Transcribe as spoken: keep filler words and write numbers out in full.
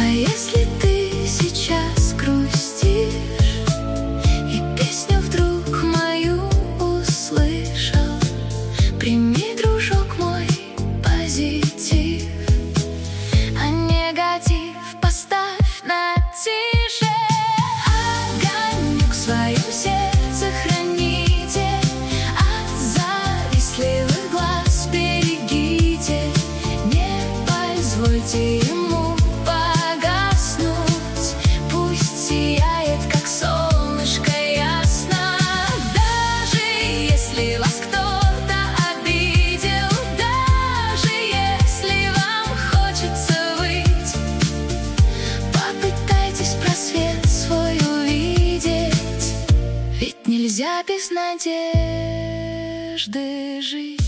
если ты сейчас грустишь и песню вдруг мою услышал, прими, дружок мой, позитив, а негатив поставь на тише. Огонек в своем сердце храните, от завистливых глаз берегите, не позвольте ему погаснуть, пусть сияет, как солнышко ясно. Даже если вас кто-то обидел, даже если вам хочется выть, попытайтесь просвет свой увидеть, ведь нельзя без надежды жить.